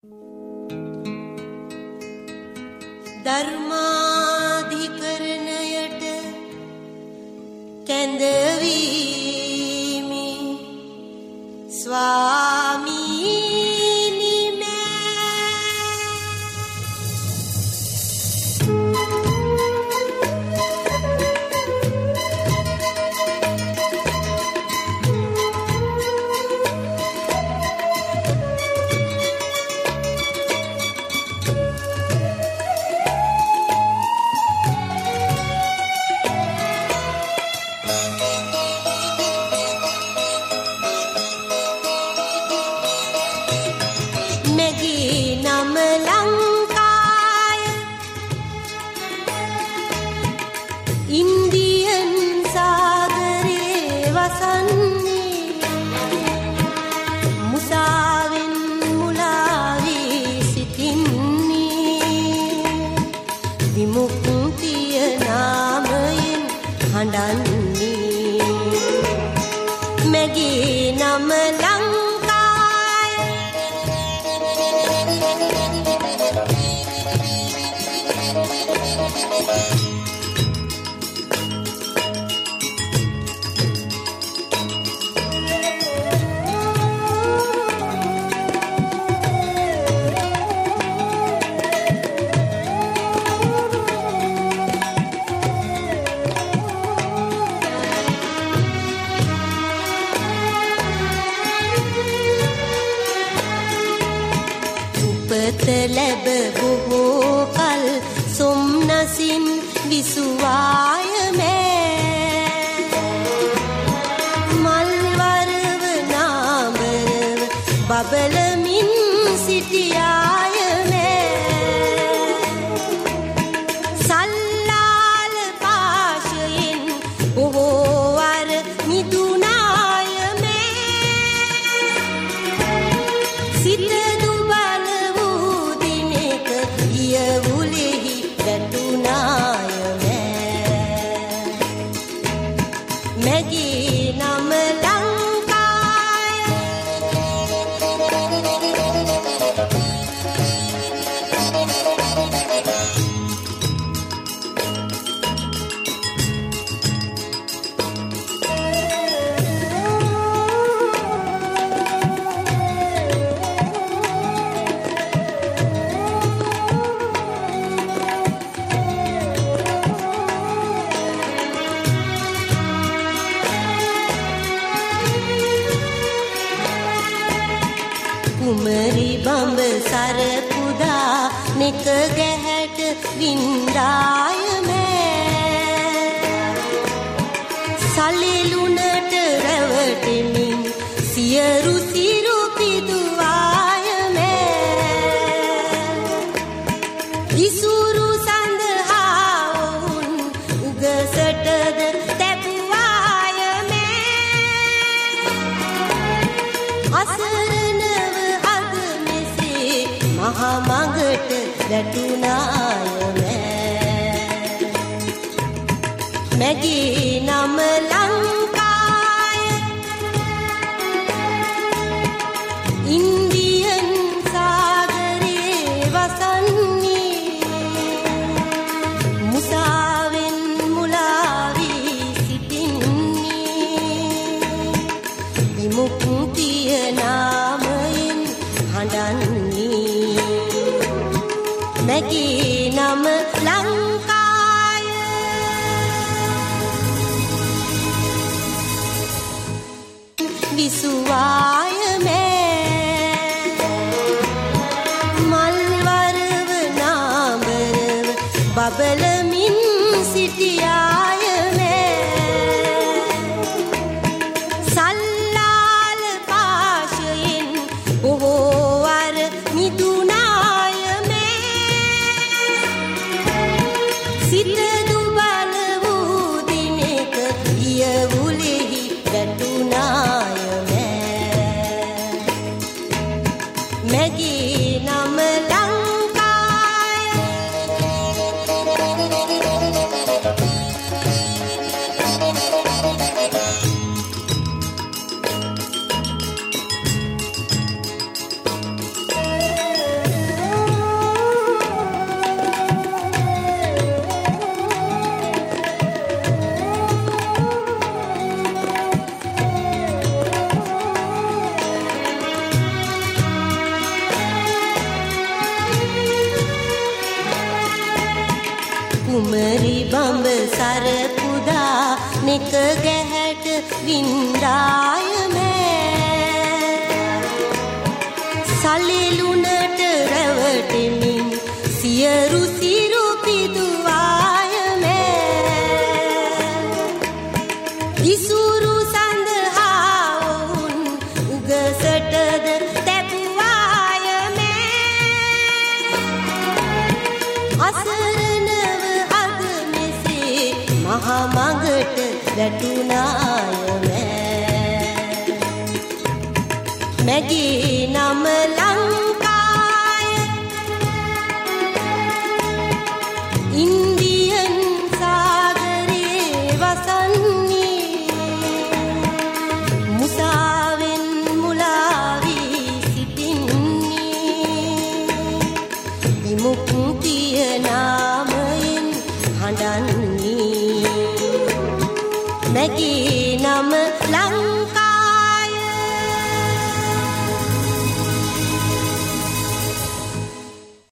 ධර්මාධිකරණයට කැඳවීමි ස්වාමීනි ලැබ බොහෝ කල් සොම්නසින් විසුවාය මෑ මල්වරව නාමරව බබලමින් සිටියාය මෑ සල්ලාල පාශයෙන් බොහෝ වර මිදුනාය මෑ සිත කුමරි බඹ සරපුදා නෙක ගැහැට වින්දාය මෑ සලෙලුනට රැවටෙමින් සියරු සිරු පිදුවාය මෑ ඉසුරු සඳහා ඔවුන් උගසටද තැබුවාය මෑ මහමඟට වැටුනාය මෑ මැගේ නම ලංකාය ඉන්දියන් සාගරේ වසන්නේ මුසාවෙන් මුලාවී සිටින්නේ විමුක්තිය නාමයෙන් හඬන්නේ මැගේ නම ලංකාය විසුවාය මෑ මල්වරව නාමරව බබලමින් සිටියාය මෑ සල්ලාල පාශයෙන් බොහෝ වර මිදුනාය සිත දුබල වූ දිනක ඉයවුලෙහි වැටුනාය මෑ මැගේ නම ලංකාය කුමරි බඹ සර පුදා නෙක ගැහැට වින්දාය මෑ සලෙලුනට රැවටෙමින් සියරු සිරු පිදුවාය මෑ ඉසුරු සඳහාවුන් උගසටද තැබුවාය මෑ අසරණව අද මෙසේ මහා මඟට වැටුණාය මෑ මැගේ නම ලංකාය ඉන්දියන් සාගරේ වසන්නේ මුසාවෙන් මුලාවී සිටින්නේ විමුක්තිය නාමයෙන් හඬන්නේ මැගේ නම ලංකාය